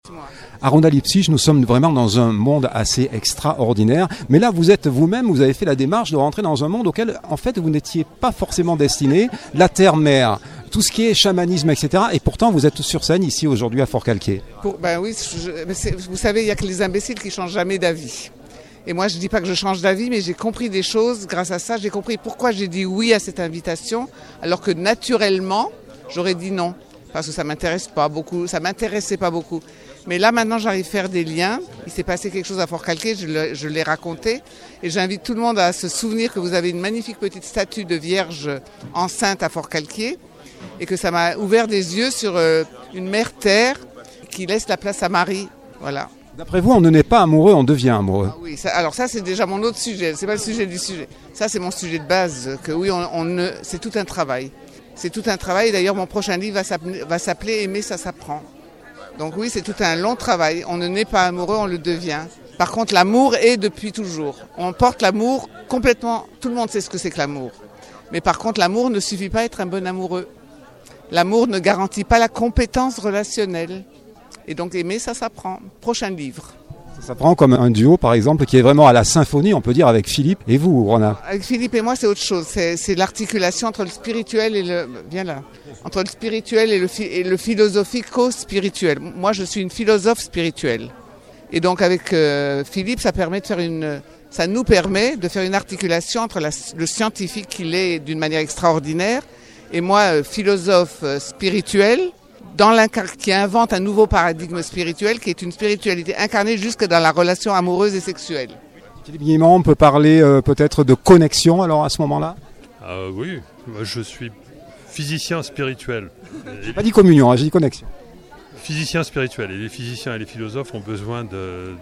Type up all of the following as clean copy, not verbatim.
Aruna Lipsich, nous sommes vraiment dans un monde assez extraordinaire. Mais là, vous êtes vous-même, vous avez fait la démarche de rentrer dans un monde auquel, en fait, vous n'étiez pas forcément destiné. La terre-mer, tout ce qui est chamanisme, etc. Et pourtant, vous êtes sur scène ici aujourd'hui à Forcalquier. Oui, vous savez, il n'y a que les imbéciles qui ne changent jamais d'avis. Et moi, je ne dis pas que je change d'avis, mais j'ai compris des choses. Grâce à ça, j'ai compris pourquoi j'ai dit oui à cette invitation, alors que naturellement, j'aurais dit non. Parce que ça m'intéressait pas beaucoup. Mais là, maintenant, j'arrive à faire des liens. Il s'est passé quelque chose à Forcalquier, je l'ai raconté. Et j'invite tout le monde à se souvenir que vous avez une magnifique petite statue de Vierge enceinte à Forcalquier. Et que ça m'a ouvert des yeux sur une mère terre qui laisse la place à Marie. Voilà. D'après vous, on ne naît pas amoureux, on devient amoureux. Ah oui, alors ça, c'est déjà mon autre sujet. C'est pas le sujet du sujet. Ça, c'est mon sujet de base. Que oui, c'est tout un travail. C'est tout un travail. D'ailleurs, mon prochain livre va s'appeler Aimer, ça s'apprend. Donc oui, c'est tout un long travail. On ne naît pas amoureux, on le devient. Par contre, l'amour est depuis toujours. On porte l'amour complètement. Tout le monde sait ce que c'est que l'amour. Mais par contre, l'amour ne suffit pas à être un bon amoureux. L'amour ne garantit pas la compétence relationnelle. Et donc aimer, ça s'apprend. Prochain livre. Ça s'apprend comme un duo, par exemple, qui est vraiment à la symphonie, on peut dire, avec Philippe et vous, Rona. Avec Philippe et moi, c'est autre chose. C'est l'articulation entre le spirituel et entre le spirituel et le philosophico-spirituel. Moi, je suis une philosophe spirituelle. Et donc, avec Philippe, ça nous permet de faire une articulation entre le scientifique qu'il est d'une manière extraordinaire et moi, philosophe spirituel, qui invente un nouveau paradigme spirituel qui est une spiritualité incarnée jusque dans la relation amoureuse et sexuelle. Philippe Guillemont, on peut parler peut-être de connexion alors à ce moment-là ? Oui, moi, je suis physicien spirituel. J'ai pas dit communion, j'ai dit connexion. Physicien spirituel. Et les physiciens et les philosophes ont besoin de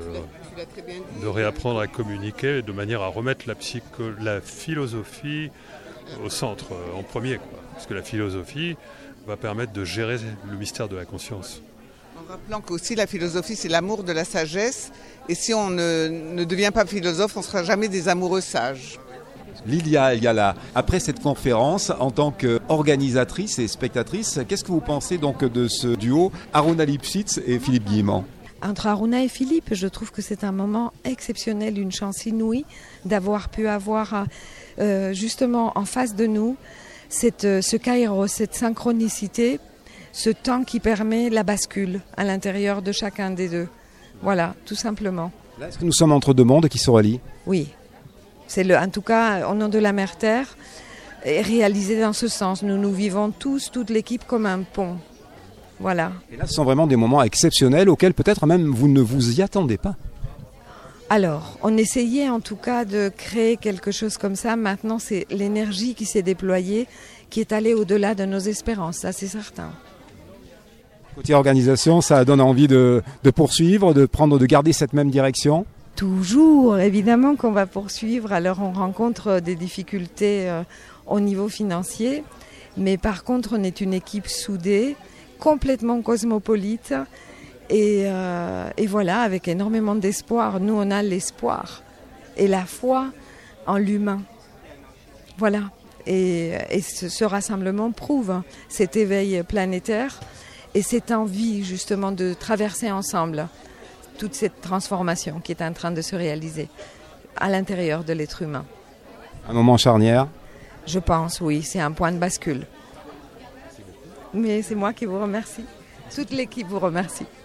réapprendre à communiquer de manière à remettre la philosophie au centre, en premier, quoi. Parce que la philosophie va permettre de gérer le mystère de la conscience. En rappelant qu'aussi la philosophie, c'est l'amour de la sagesse. Et si on ne devient pas philosophe, on ne sera jamais des amoureux sages. Lilia Yala, après cette conférence, en tant qu'organisatrice et spectatrice, qu'est-ce que vous pensez donc de ce duo Aruna Lipsich et Philippe Guillemont ? Entre Aruna et Philippe, je trouve que c'est un moment exceptionnel, une chance inouïe d'avoir pu avoir justement en face de nous ce kairos, cette synchronicité, ce temps qui permet la bascule à l'intérieur de chacun des deux. Voilà, tout simplement. Là, est-ce que nous sommes entre deux mondes qui se relient ? Oui. En tout cas, au nom de la Mère Terre, est réalisé dans ce sens. Nous vivons toute l'équipe comme un pont. Voilà. Et là, ce sont vraiment des moments exceptionnels auxquels peut-être même vous ne vous y attendez pas. Alors, on essayait en tout cas de créer quelque chose comme ça. Maintenant, c'est l'énergie qui s'est déployée, qui est allée au-delà de nos espérances, ça c'est certain. Côté organisation, ça donne envie de poursuivre, de garder cette même direction ? Toujours, évidemment qu'on va poursuivre. Alors, on rencontre des difficultés au niveau financier. Mais par contre, on est une équipe soudée, complètement cosmopolite. Et voilà, avec énormément d'espoir. Nous, on a l'espoir et la foi en l'humain. Voilà. Et ce rassemblement prouve cet éveil planétaire et cette envie, justement, de traverser ensemble toute cette transformation qui est en train de se réaliser à l'intérieur de l'être humain. Un moment charnière ? Je pense, oui. C'est un point de bascule. Mais c'est moi qui vous remercie. Toute l'équipe vous remercie.